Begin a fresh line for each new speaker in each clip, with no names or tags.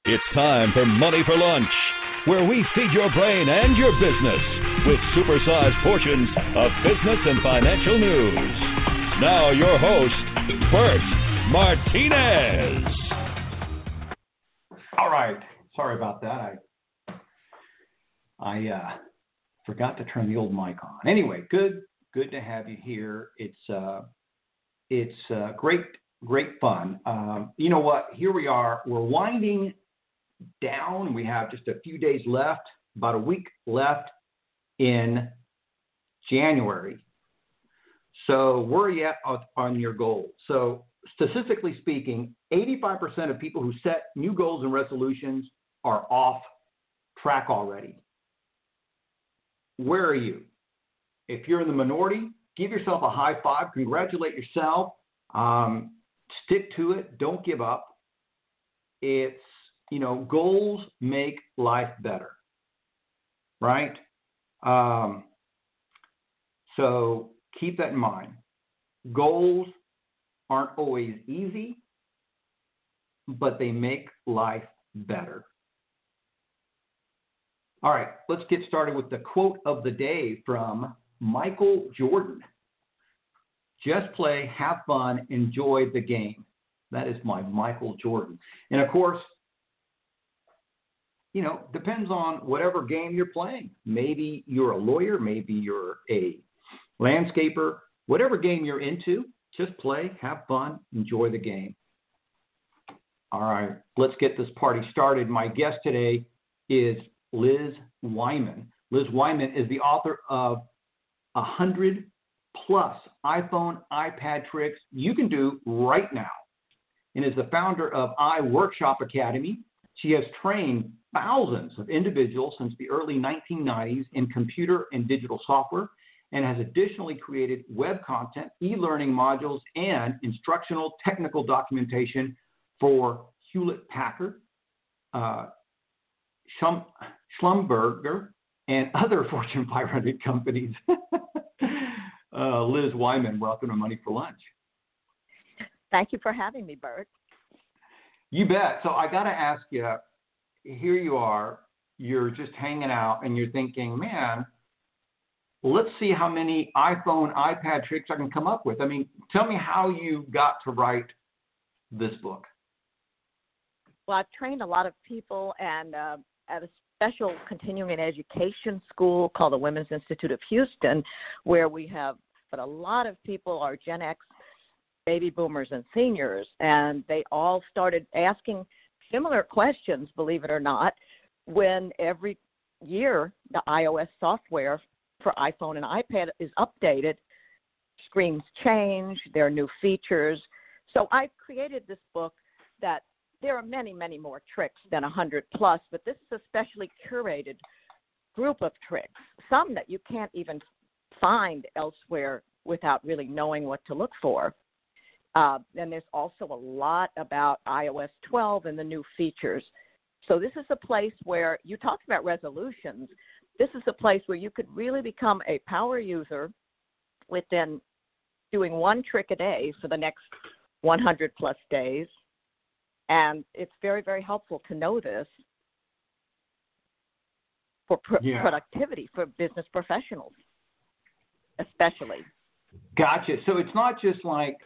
It's time for Money for Lunch, where we feed your brain and your business with supersized portions of business and financial news. Now your host, Bert Martinez.
All right. Sorry about that. I forgot to turn the old mic on. Anyway, good to have you here. It's great fun. You know what? Here we are. We're winding down. We have just a few days left, about a week left in January. So where are you at on your goal? So statistically speaking, 85% of people who set new goals and resolutions are off track already. Where are you? If you're in the minority, give yourself a high five, congratulate yourself, stick to it, don't give up. It's, goals make life better, right? So keep that in mind. Goals aren't always easy, but they make life better. All right, let's get started with the quote of the day from Michael Jordan. Just play, have fun, enjoy the game. That is my Michael Jordan. And of course, depends on whatever game you're playing. Maybe you're a lawyer, maybe you're a landscaper, whatever game you're into, just play, have fun, enjoy the game. All right, let's get this party started. My guest today is Liz Wyman. Liz Wyman is the author of 100+ iPhone, iPad tricks you can do right now, and is the founder of iWorkshop Academy. She has trained thousands of individuals since the early 1990s in computer and digital software, and has additionally created web content, e-learning modules, and instructional technical documentation for Hewlett-Packard, Schlumberger, and other Fortune 500 companies. Liz Wyman, welcome to Money for Lunch.
Thank you for having me, Bert.
You bet. So I got to ask you, here you are, you're just hanging out, and you're thinking, man, let's see how many iPhone, iPad tricks I can come up with. I mean, tell me how you got to write this book.
Well, I've trained a lot of people, and at a special continuing education school called the Women's Institute of Houston, where but a lot of people are Gen X, baby boomers, and seniors, and they all started asking similar questions, believe it or not, when every year the iOS software for iPhone and iPad is updated. Screens change, there are new features. So I've created this book that there are many, many more tricks than 100+, but this is a specially curated group of tricks, some that you can't even find elsewhere without really knowing what to look for. And there's also a lot about iOS 12 and the new features. So this is a place where you talked about resolutions. This is a place where you could really become a power user within doing one trick a day for the next 100+ days. And it's very, very helpful to know this for productivity for business professionals, especially.
Gotcha. So it's not just like,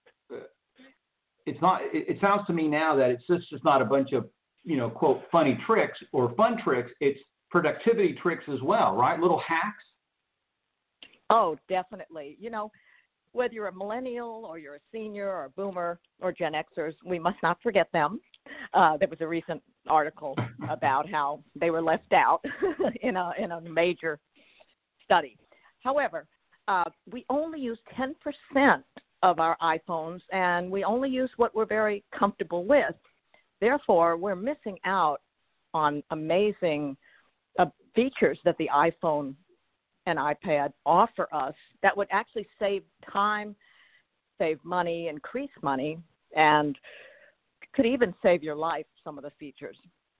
it sounds to me now that it's just not a bunch of, quote, funny tricks or fun tricks. It's productivity tricks as well, right? Little hacks.
Oh, definitely. Whether you're a millennial or you're a senior or a boomer or Gen Xers, we must not forget them. There was a recent article about how they were left out in a major study. However, we only use 10% of our iPhones, and we only use what we're very comfortable with. Therefore, we're missing out on amazing features that the iPhone and iPad offer us that would actually save time, save money, increase money, and could even save your life, some of the features.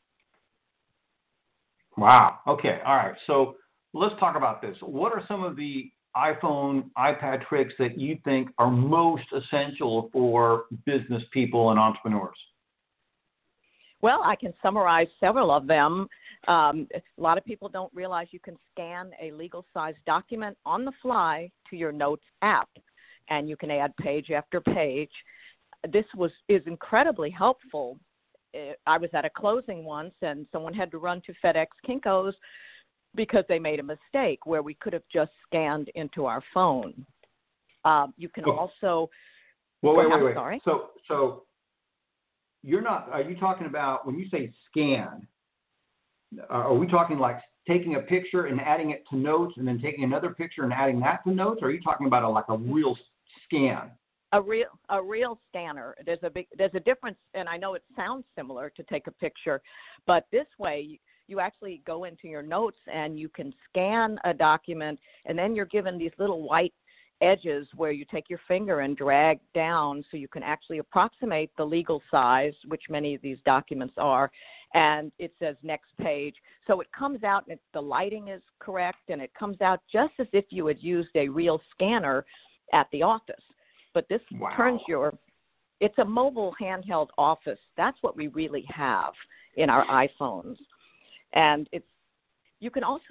Wow. Okay. All right. So let's talk about this. What are some of the iPhone, iPad tricks that you think are most essential for business people and entrepreneurs?
Well, I can summarize several of them. A lot of people don't realize you can scan a legal-sized document on the fly to your Notes app, and you can add page after page. This is incredibly helpful. I was at a closing once, and someone had to run to FedEx Kinko's because they made a mistake where we could have just scanned into our phone. You can also.
Well, wait.
Sorry.
So you're not. Are you talking about when you say scan? Are we talking like taking a picture and adding it to Notes, and then taking another picture and adding that to Notes? Or are you talking about like a real scan? A
real scanner. There's a difference, and I know it sounds similar to take a picture, but this way you actually go into your Notes and you can scan a document, and then you're given these little white edges where you take your finger and drag down so you can actually approximate the legal size, which many of these documents are, and it says next page. So it comes out, and the lighting is correct, and it comes out just as if you had used a real scanner at the office. But this turns it's a mobile handheld office. That's what we really have in our iPhones. And you can also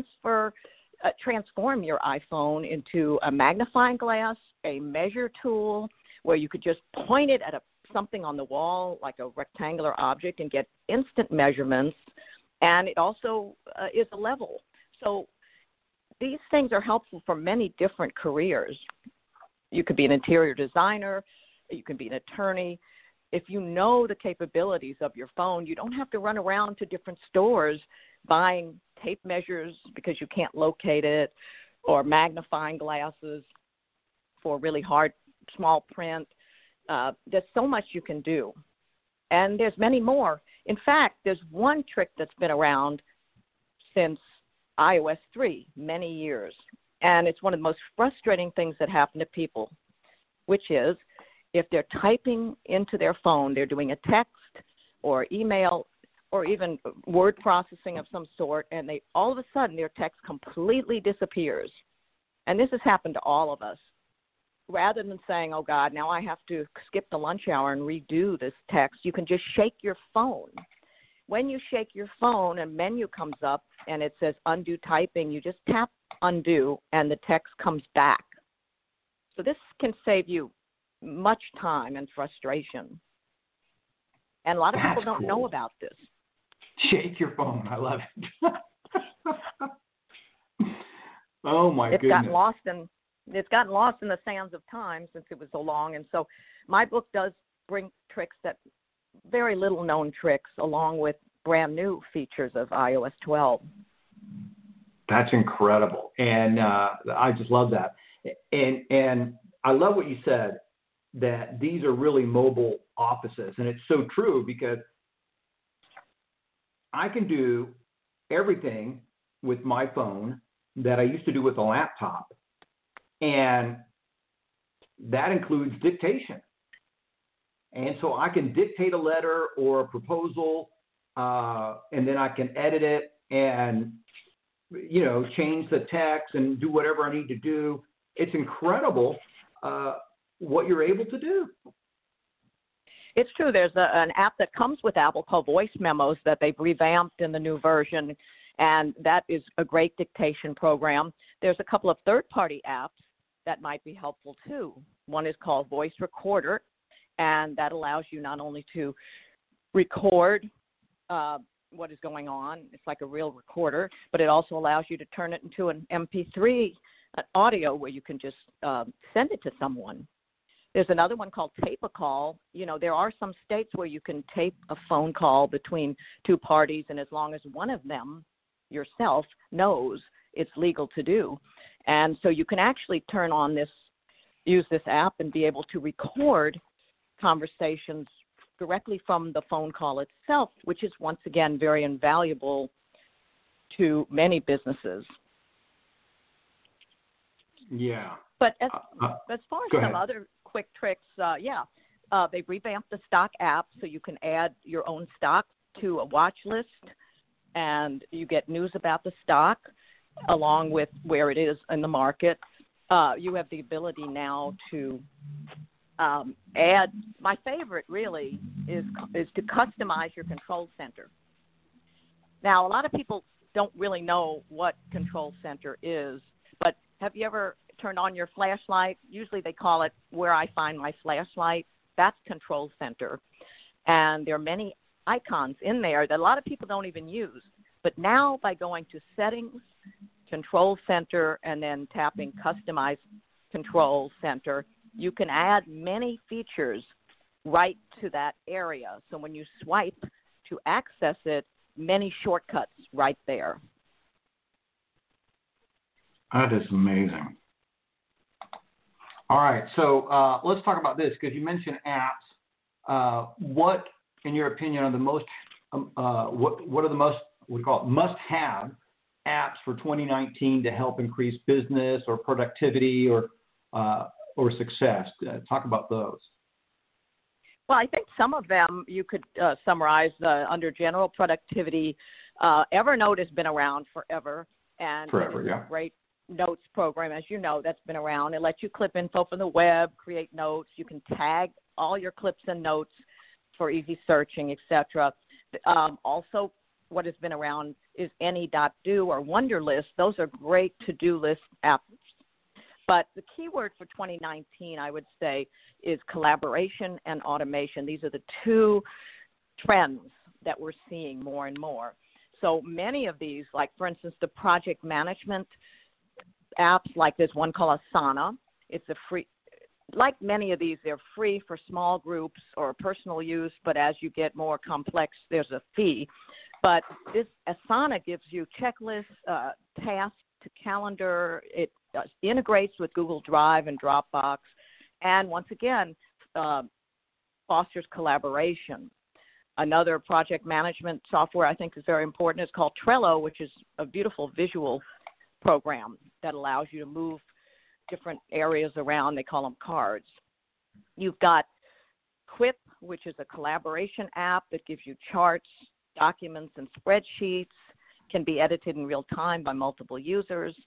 transform your iPhone into a magnifying glass, a measure tool, where you could just point it at something on the wall, like a rectangular object, and get instant measurements. And it also is a level. So these things are helpful for many different careers. You could be an interior designer. You can be an attorney. If you know the capabilities of your phone, you don't have to run around to different stores buying tape measures because you can't locate it, or magnifying glasses for really hard, small print. There's so much you can do. And there's many more. In fact, there's one trick that's been around since iOS 3, many years. And it's one of the most frustrating things that happen to people, which is if they're typing into their phone, they're doing a text or email or even word processing of some sort, and all of a sudden their text completely disappears. And this has happened to all of us. Rather than saying, oh, God, now I have to skip the lunch hour and redo this text, you can just shake your phone. When you shake your phone, a menu comes up and it says undo typing. You just tap undo and the text comes back. So this can save you much time and frustration. And a lot of people don't know about this.
Shake your phone. I love it. Oh, my goodness.
It's gotten lost in the sands of time since it was so long. And so my book does bring tricks very little known tricks along with brand new features of iOS 12.
That's incredible. And I just love that. And I love what you said, that these are really mobile offices. And it's so true, because I can do everything with my phone that I used to do with a laptop. And that includes dictation. And so I can dictate a letter or a proposal, and then I can edit it and, change the text and do whatever I need to do. It's incredible what you're able to do.
It's true. There's an app that comes with Apple called Voice Memos that they've revamped in the new version, and that is a great dictation program. There's a couple of third-party apps that might be helpful too. One is called Voice Recorder, and that allows you not only to record what is going on, it's like a real recorder, but it also allows you to turn it into an MP3 audio where you can just send it to someone. There's another one called Tape a Call. There are some states where you can tape a phone call between two parties, and as long as one of them, yourself, knows, it's legal to do. And so you can actually use this app and be able to record conversations directly from the phone call itself, which is once again very invaluable to many businesses.
Yeah.
But as far as some other quick tricks, they've revamped the stock app so you can add your own stock to a watch list, and you get news about the stock along with where it is in the market. You have the ability now to add. My favorite really is to customize your control center. Now, a lot of people don't really know what control center is, but have you ever turned on your flashlight? Usually they call it Where I Find My Flashlight. That's control center. And there are many icons in there that a lot of people don't even use. But now by going to Settings, Control Center, and then tapping Customize Control Center, you can add many features right to that area. So when you swipe to access it, many shortcuts right there.
That is amazing. All right, so let's talk about this because you mentioned apps. What, in your opinion, are the most what are the most must-have apps for 2019 to help increase business or productivity or success? Talk about those.
Well, I think some of them you could summarize under general productivity. Evernote has been around forever, and it's a great notes program, as you know, that's been around. It lets you clip info from the web, create notes. You can tag all your clips and notes for easy searching, etc. Also, what has been around is Any.do or Wunderlist. Those are great to-do list apps. But the key word for 2019, I would say, is collaboration and automation. These are the two trends that we're seeing more and more. So many of these, like, for instance, the project management apps, like there's one called Asana. It's a free, like many of these, they're free for small groups or personal use, but as you get more complex, there's a fee. But this Asana gives you checklists, tasks to calendar. It integrates with Google Drive and Dropbox, and once again, fosters collaboration. Another project management software I think is very important is called Trello, which is a beautiful visual program that allows you to move different areas around. They call them cards. You've got Quip, which is a collaboration app that gives you charts, documents, and spreadsheets, can be edited in real time by multiple users.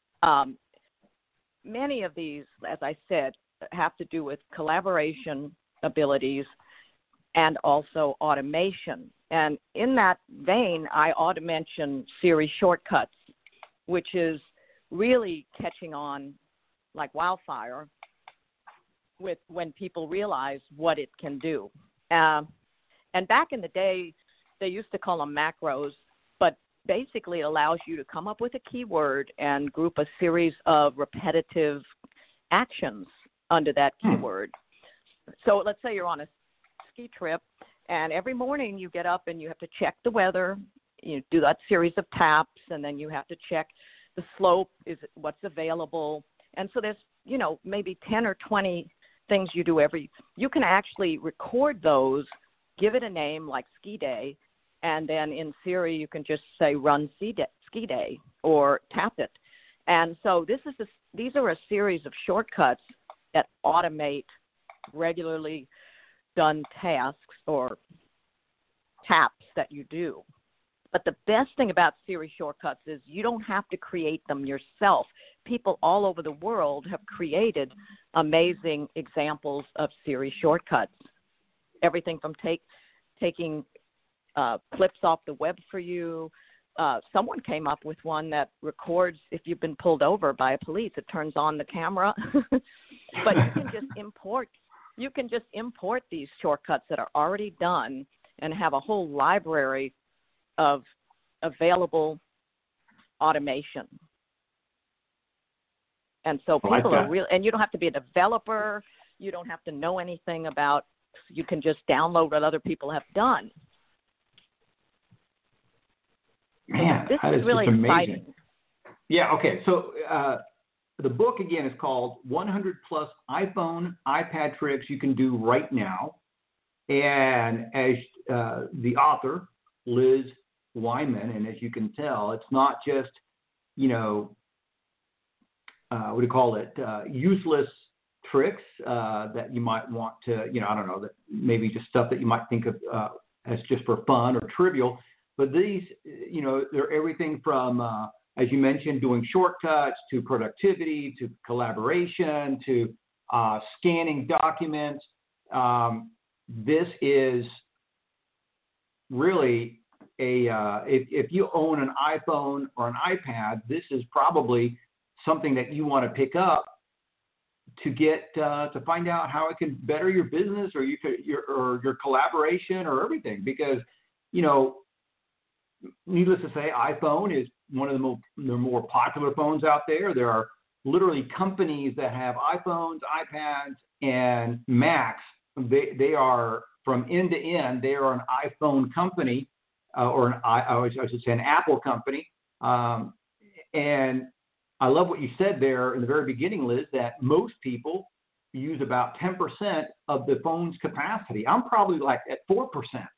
Many of these, as I said, have to do with collaboration abilities and also automation. And in that vein, I ought to mention Siri Shortcuts, which is really catching on like wildfire with when people realize what it can do. And back in the day, they used to call them macros, but basically it allows you to come up with a keyword and group a series of repetitive actions under that keyword. So let's say you're on a ski trip, and every morning you get up and you have to check the weather. You do that series of taps, and then you have to check the slope, is what's available. And so there's, maybe 10 or 20 things you do you can actually record those, give it a name like Ski Day, and then in Siri you can just say run Ski Day or tap it. And so these are a series of shortcuts that automate regularly done tasks or taps that you do. But the best thing about Siri Shortcuts is you don't have to create them yourself. People all over the world have created amazing examples of Siri Shortcuts. Everything from taking clips off the web for you. Someone came up with one that records if you've been pulled over by a police. It turns on the camera. But you can just import these shortcuts that are already done and have a whole library of available automation. And so people are real, and you don't have to be a developer. You don't have to know anything about, you can just download what other people have done.
Man,
this
is
really
just amazing.
Exciting.
Yeah, okay. So the book, again, is called 100 Plus iPhone, iPad Tricks You Can Do Right Now. And as the author, Liz Wyman, and as you can tell, it's not just, useless tricks that you might want to, that maybe just stuff that you might think of as just for fun or trivial. But these, they're everything from, as you mentioned, doing shortcuts to productivity to collaboration to scanning documents. This is really if you own an iPhone or an iPad, this is probably something that you want to pick up to get to find out how it can better your business or your collaboration or everything. Because, needless to say, iPhone is one of the more popular phones out there. There are literally companies that have iPhones, iPads, and Macs. They are from end to end. They are an iPhone company I should say an Apple company. And I love what you said there in the very beginning, Liz, that most people use about 10% of the phone's capacity. I'm probably like at 4%.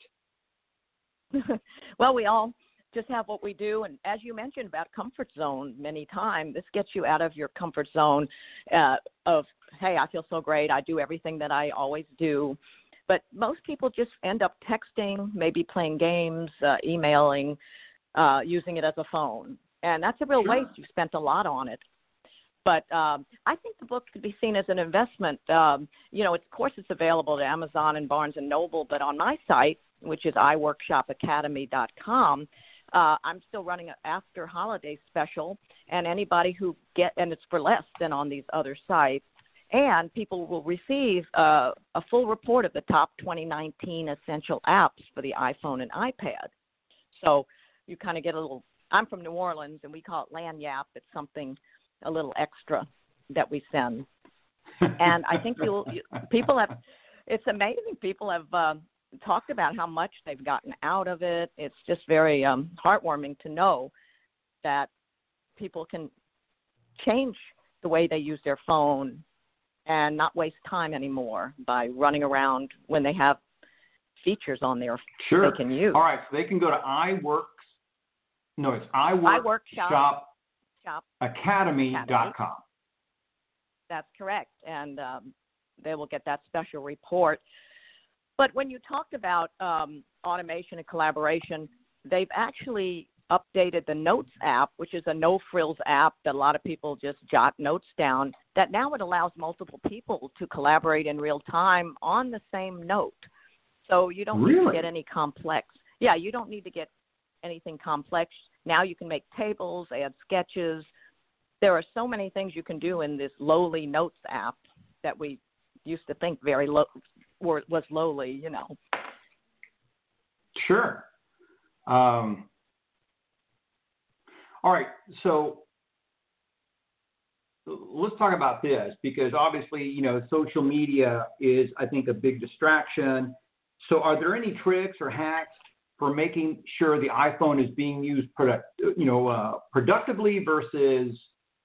Well, we all just have what we do. And as you mentioned about comfort zone many times, this gets you out of your comfort zone of, hey, I feel so great. I do everything that I always do. But most people just end up texting, maybe playing games, emailing, using it as a phone. And that's a real waste. You spent a lot on it. But I think the book could be seen as an investment. Of course, it's available to Amazon and Barnes & Noble. But on my site, which is iWorkshopAcademy.com, I'm still running an after holiday special. And anybody and it's for less than on these other sites. And people will receive a full report of the top 2019 essential apps for the iPhone and iPad. So you kind of get a little – I'm from New Orleans, and we call it lagniappe. It's something a little extra that we send. And I think people have – it's amazing. People have talked about how much they've gotten out of it. It's just very heartwarming to know that people can change the way they use their phone and not waste time anymore by running around when they have features on there they can use.
All right, so they can go to iWorkshopAcademy.com.
That's correct, and they will get that special report. But when you talked about automation and collaboration, they've actually updated the Notes app, which is a no-frills app that a lot of people just jot notes down, that now it allows multiple people to collaborate in real time on the same note. So you don't need to get any complex. Yeah, you don't need to get anything complex. Now you can make tables, add sketches. There are so many things you can do in this lowly Notes app that we used to think was lowly,
Sure. All right, so let's talk about this because obviously, social media is, I think, a big distraction. So are there any tricks or hacks for making sure the iPhone is being used productively versus,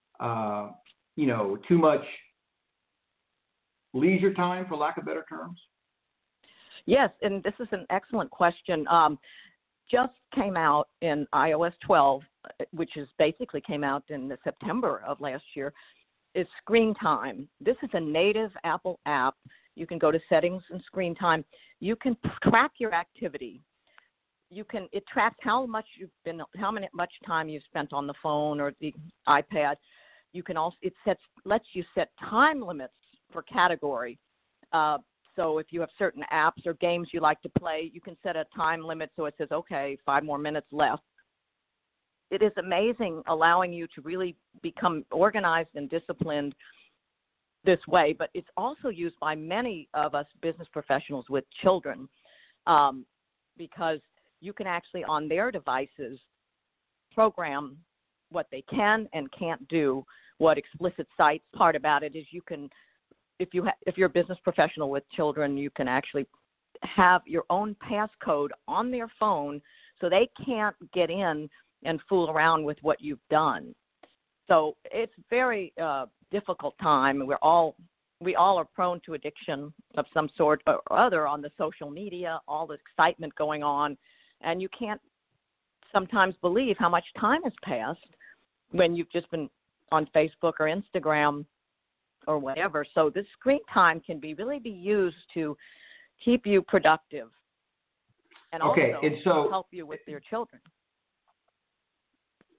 too much leisure time, for lack of better terms?
Yes, and this is an excellent question. Just came out in iOS 12, which is basically came out in the September of last year, is Screen Time. This is a native Apple app. You can go to Settings and Screen Time. You can track your activity. It tracks how much much time you've spent on the phone or the iPad. You can also lets you set time limits for category. So if you have certain apps or games you like to play, you can set a time limit so it says, okay, 5 more minutes left. It is amazing, allowing you to really become organized and disciplined this way. But it's also used by many of us business professionals with children because you can actually, on their devices, program what they can and can't do, what explicit sites. Part about it is you can, if you're a business professional with children, you can actually have your own passcode on their phone so they can't get in and fool around with what you've done. So it's very difficult time. We all are prone to addiction of some sort or other on the social media, all the excitement going on, and you can't sometimes believe how much time has passed when you've just been on Facebook or Instagram or whatever. So this screen time can really be used to keep you productive and also help you with your children.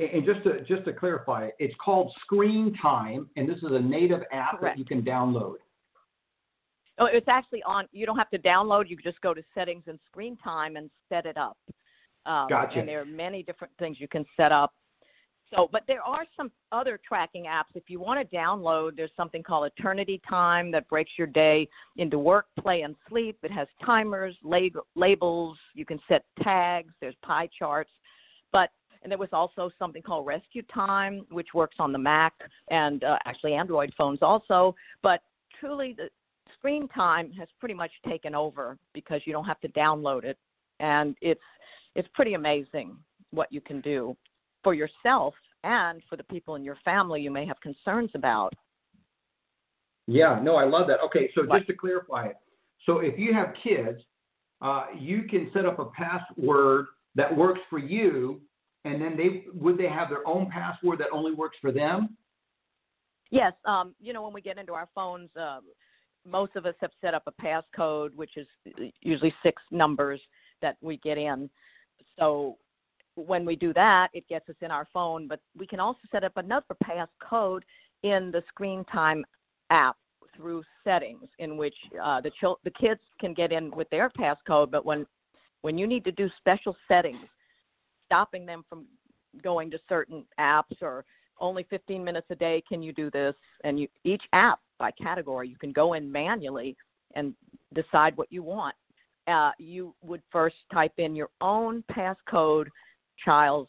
And just to clarify, it's called Screen Time, and this is a native app
Correct.
that you can download.
Oh, it's actually on. You don't have to download. You can just go to settings and Screen Time and set it up.
Gotcha.
And there are many different things you can set up. So, but there are some other tracking apps. If you want to download, there's something called Eternity Time that breaks your day into work, play, and sleep. It has timers, labels. You can set tags. There's pie charts. And there was also something called Rescue Time, which works on the Mac and actually Android phones also. But truly, the Screen Time has pretty much taken over because you don't have to download it. And it's pretty amazing what you can do for yourself and for the people in your family you may have concerns about.
Yeah, no, I love that. Okay, so just to clarify it, so if you have kids, you can set up a password that works for you, and then would they have their own password that only works for them?
Yes. When we get into our phones, most of us have set up a passcode, which is usually 6 numbers that we get in. So when we do that, it gets us in our phone, but we can also set up another passcode in the Screen Time app through settings in which the kids can get in with their passcode, but when you need to do special settings, stopping them from going to certain apps or only 15 minutes a day can you do this, and each app by category, you can go in manually and decide what you want. You would first type in your own passcode child's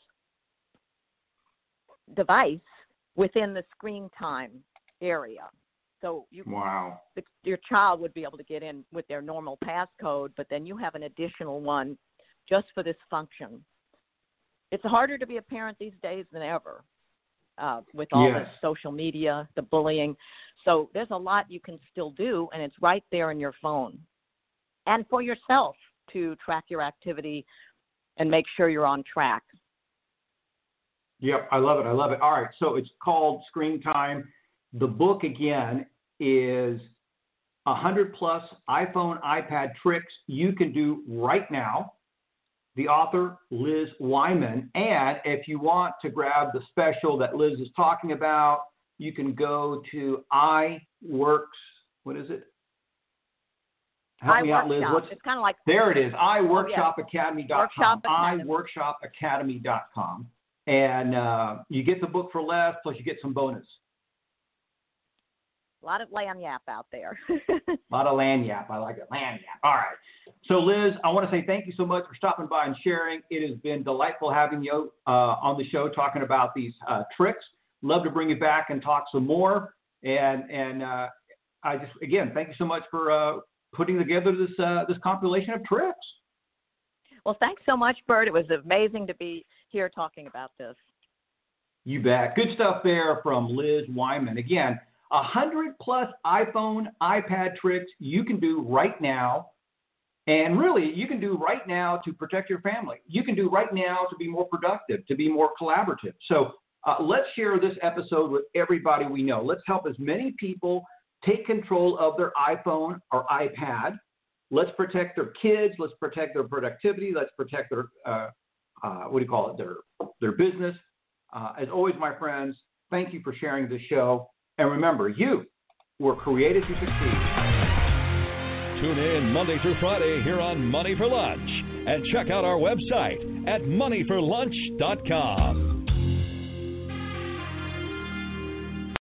device within the Screen Time area. So your child would be able to get in with their normal passcode, but then you have an additional one just for this function. It's harder to be a parent these days than ever with all this social media, the bullying. So there's a lot you can still do, and it's right there in your phone. And for yourself to track your activity and make sure you're on track.
Yep, I love it. All right, so it's called Screen Time. The book, again, is 100 plus iPhone, iPad tricks you can do right now. The author, Liz Wyman. And if you want to grab the special that Liz is talking about, you can go to iWorks. What is it? Help me out, Liz.
It's kind of like
there it is. iWorkshopAcademy.com. iWorkshopAcademy.com. And you get the book for less, plus you get some bonus.
A lot of lagniappe out there.
A lot of lagniappe. I like it. Lagniappe. All right. So, Liz, I want to say thank you so much for stopping by and sharing. It has been delightful having you on the show talking about these tricks. Love to bring you back and talk some more. And I just, again, thank you so much for putting together this compilation of tricks.
Well, thanks so much, Bert. It was amazing to be here talking about this.
You bet. Good stuff there from Liz Wyman. Again, 100 plus iPhone, iPad tricks you can do right now. And really, you can do right now to protect your family. You can do right now to be more productive, to be more collaborative. So let's share this episode with everybody we know. Let's help as many people take control of their iPhone or iPad. Let's protect their kids. Let's protect their productivity. Let's protect their, their business. As always, my friends, thank you for sharing this show. And remember, you were created to succeed.
Tune in Monday through Friday here on Money for Lunch. And check out our website at moneyforlunch.com.